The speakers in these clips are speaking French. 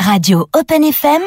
Radio Open FM.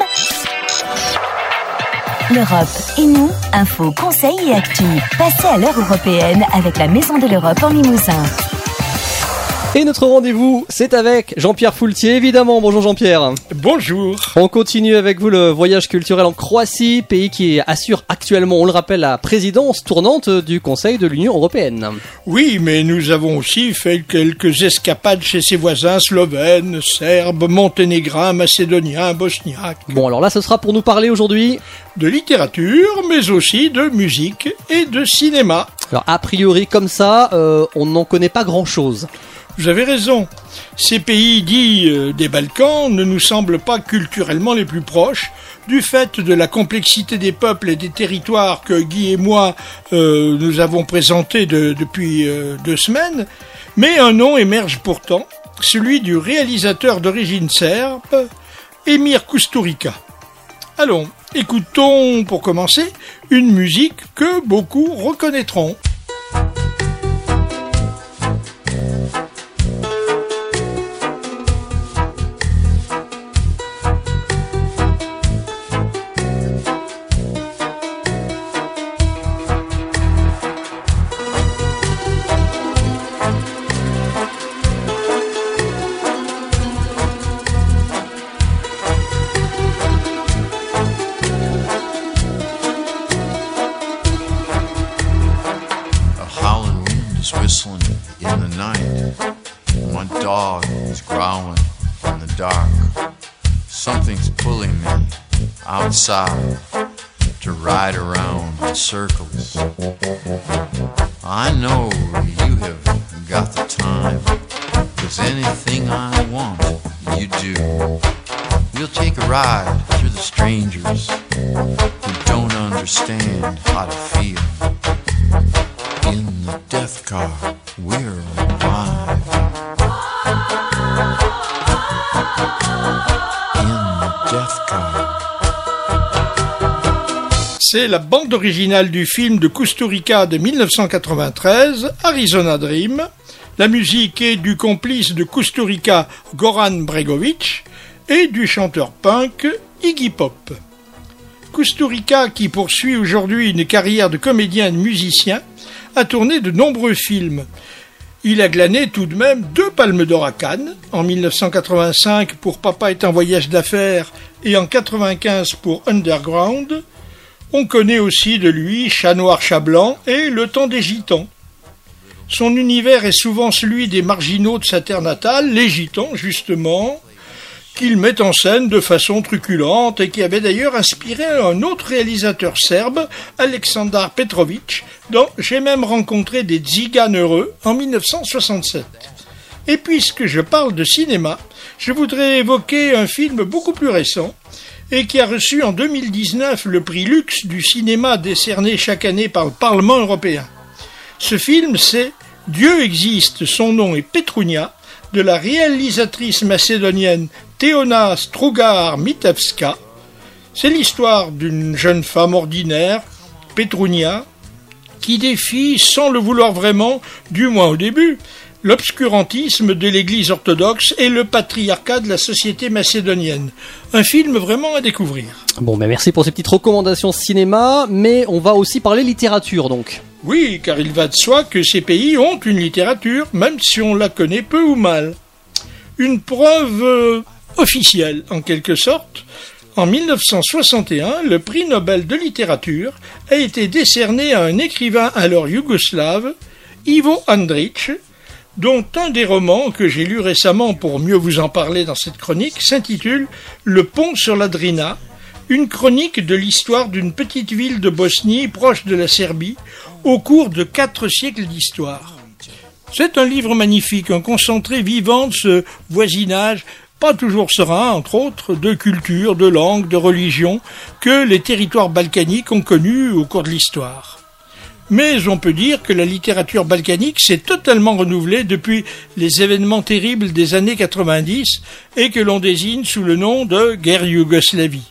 L'Europe et nous, infos, conseils et actu. Passez à l'heure européenne avec la Maison de l'Europe en Limousin. Et notre rendez-vous, c'est avec Jean-Pierre Foultier, évidemment. Bonjour Jean-Pierre. Bonjour. On continue avec vous le voyage culturel en Croatie, pays qui assure actuellement, on le rappelle, la présidence tournante du Conseil de l'Union européenne. Oui, mais nous avons aussi fait quelques escapades chez ses voisins slovènes, serbes, monténégrins, macédoniens, bosniaques. Bon, alors là, ce sera pour nous parler aujourd'hui de littérature, mais aussi de musique et de cinéma. Alors, a priori, comme ça, on n'en connaît pas grand-chose. Vous avez raison. Ces pays dits des Balkans ne nous semblent pas culturellement les plus proches, du fait de la complexité des peuples et des territoires que Guy et moi nous avons présentés depuis 2 semaines. Mais un nom émerge pourtant, celui du réalisateur d'origine serbe, Emir Kusturica. Allons, écoutons pour commencer une musique que beaucoup reconnaîtront. Whistling in the night. My dog is growling in the dark. Something's pulling me outside to ride around in circles. I know you have got the time, 'cause anything I want, you do. We'll take a ride through the strangers who don't understand how to feel. In the death car, we're alive. In the death car. C'est la bande originale du film de Kusturica de 1993, Arizona Dream. La musique est du complice de Kusturica, Goran Bregović, et du chanteur punk Iggy Pop. Kusturica, qui poursuit aujourd'hui une carrière de comédien et de musicien, a tourné de nombreux films. Il a glané tout de même 2 palmes d'or à Cannes, en 1985 pour Papa est un voyage d'affaires et en 1995 pour Underground. On connaît aussi de lui Chat noir, chat blanc et Le temps des gitans. Son univers est souvent celui des marginaux de sa terre natale, les gitans justement, qu'il met en scène de façon truculente et qui avait d'ailleurs inspiré un autre réalisateur serbe, Aleksandar Petrović, dont j'ai même rencontré des tziganes heureux en 1967. Et puisque je parle de cinéma, je voudrais évoquer un film beaucoup plus récent et qui a reçu en 2019 le prix Lux du cinéma décerné chaque année par le Parlement européen. Ce film, c'est « Dieu existe, son nom est Petrunia » de la réalisatrice macédonienne Teona Strugar-Mitevska. C'est l'histoire d'une jeune femme ordinaire, Petrunia, qui défie, sans le vouloir vraiment, du moins au début, l'obscurantisme de l'Église orthodoxe et le patriarcat de la société macédonienne. Un film vraiment à découvrir. Bon, ben merci pour ces petites recommandations cinéma, mais on va aussi parler littérature donc. Oui, car il va de soi que ces pays ont une littérature, même si on la connaît peu ou mal. Une preuve officielle, en quelque sorte. En 1961, le prix Nobel de littérature a été décerné à un écrivain alors yougoslave, Ivo Andrić, dont un des romans que j'ai lu récemment pour mieux vous en parler dans cette chronique s'intitule « Le pont sur la Drina », une chronique de l'histoire d'une petite ville de Bosnie proche de la Serbie au cours de 4 siècles d'histoire. C'est un livre magnifique, un concentré vivant de ce voisinage, pas toujours serein, entre autres, de culture, de langue, de religion, que les territoires balkaniques ont connu au cours de l'histoire. Mais on peut dire que la littérature balkanique s'est totalement renouvelée depuis les événements terribles des années 90 et que l'on désigne sous le nom de guerre Yougoslavie.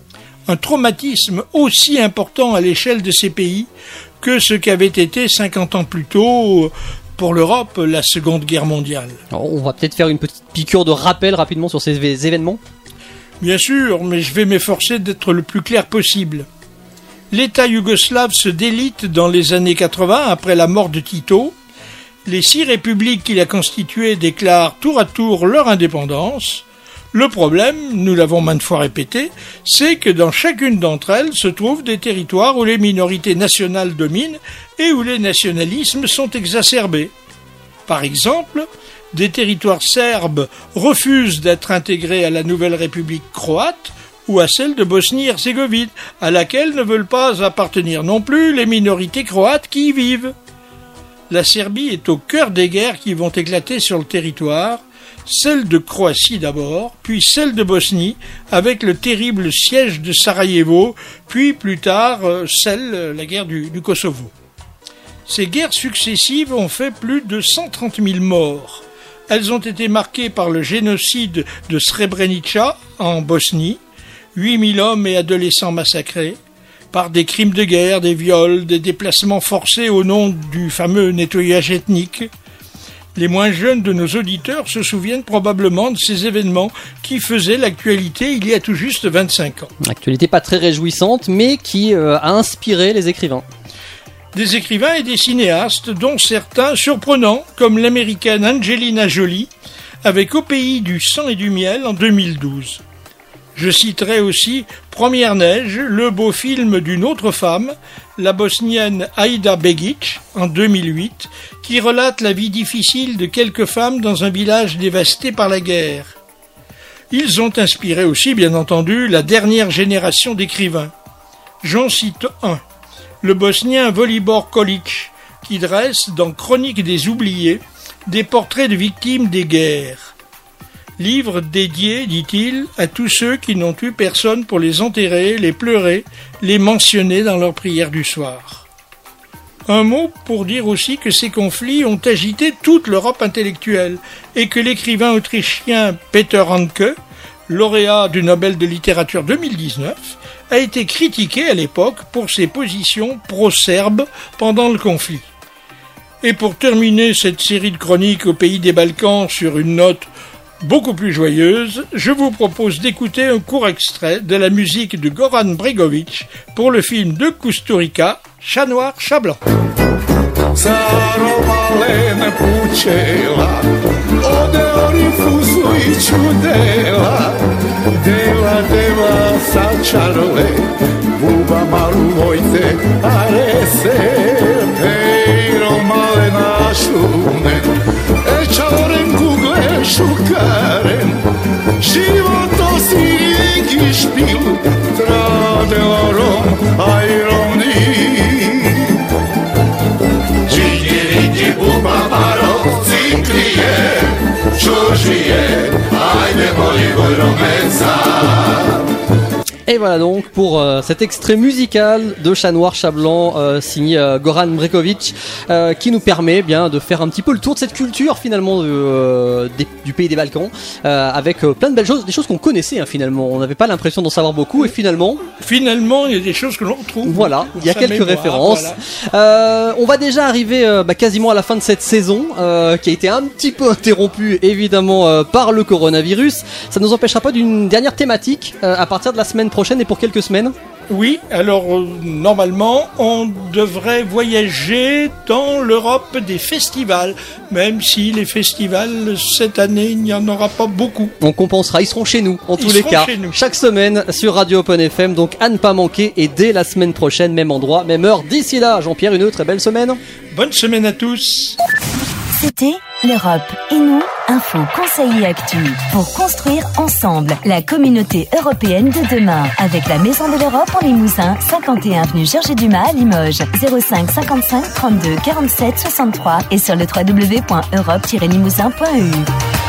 Un traumatisme aussi important à l'échelle de ces pays que ce qu'avait été 50 ans plus tôt pour l'Europe la Seconde Guerre mondiale. Alors, on va peut-être faire une petite piqûre de rappel rapidement sur ces événements. Bien sûr, mais je vais m'efforcer d'être le plus clair possible. L'État yougoslave se délite dans les années 80 après la mort de Tito. Les 6 républiques qu'il a constituées déclarent tour à tour leur indépendance. Le problème, nous l'avons maintes fois répété, c'est que dans chacune d'entre elles se trouvent des territoires où les minorités nationales dominent et où les nationalismes sont exacerbés. Par exemple, des territoires serbes refusent d'être intégrés à la nouvelle République croate ou à celle de Bosnie-Herzégovine, à laquelle ne veulent pas appartenir non plus les minorités croates qui y vivent. La Serbie est au cœur des guerres qui vont éclater sur le territoire, celle de Croatie d'abord, puis celle de Bosnie, avec le terrible siège de Sarajevo, puis plus tard la guerre du Kosovo. Ces guerres successives ont fait plus de 130 000 morts. Elles ont été marquées par le génocide de Srebrenica en Bosnie, 8 000 hommes et adolescents massacrés, par des crimes de guerre, des viols, des déplacements forcés au nom du fameux nettoyage ethnique. Les moins jeunes de nos auditeurs se souviennent probablement de ces événements qui faisaient l'actualité il y a tout juste 25 ans. Actualité pas très réjouissante, mais qui a inspiré les écrivains. Des écrivains et des cinéastes, dont certains surprenants, comme l'américaine Angelina Jolie, avec Au pays du sang et du miel en 2012. Je citerai aussi Première neige, le beau film d'une autre femme, la bosnienne Aida Begic, en 2008, qui relate la vie difficile de quelques femmes dans un village dévasté par la guerre. Ils ont inspiré aussi, bien entendu, la dernière génération d'écrivains. J'en cite un, le bosnien Volibor Kolic, qui dresse, dans Chronique des oubliés, des portraits de victimes des guerres. Livre dédié, dit-il, à tous ceux qui n'ont eu personne pour les enterrer, les pleurer, les mentionner dans leurs prières du soir. Un mot pour dire aussi que ces conflits ont agité toute l'Europe intellectuelle et que l'écrivain autrichien Peter Handke, lauréat du Nobel de littérature 2019, a été critiqué à l'époque pour ses positions pro-serbes pendant le conflit. Et pour terminer cette série de chroniques au pays des Balkans sur une note beaucoup plus joyeuse, je vous propose d'écouter un court extrait de la musique de Goran Bregović pour le film de Kusturica, Chat noir, chat blanc. Šukaren, život osinki špil, tradelorom ajroni. Žiki buba paro, ciklije, čužije, ajde boli romenca. Et voilà donc pour cet extrait musical de Chat noir, chat blanc signé Goran Bregović qui nous permet bien de faire un petit peu le tour de cette culture finalement du pays des Balkans avec plein de belles choses, des choses qu'on connaissait hein, finalement. On n'avait pas l'impression d'en savoir beaucoup et finalement il y a des choses que l'on retrouve. Voilà, il y a quelques références. Voilà. On va déjà arriver quasiment à la fin de cette saison qui a été un petit peu interrompue évidemment par le coronavirus. Ça ne nous empêchera pas d'une dernière thématique à partir de la semaine prochaine et pour quelques semaines. Oui, alors normalement on devrait voyager dans l'Europe des festivals, même si les festivals cette année il n'y en aura pas beaucoup. On compensera, ils seront chez nous en tous les cas, chaque semaine sur Radio Open FM, donc à ne pas manquer et dès la semaine prochaine, même endroit, même heure. D'ici là, Jean-Pierre, une très belle semaine. Bonne semaine à tous. C'était l'Europe et nous, info, conseils et actu pour construire ensemble la communauté européenne de demain avec la Maison de l'Europe en Limousin, 51 avenue Georges Dumas à Limoges, 05 55 32 47 63 et sur le www.europe-limousin.eu.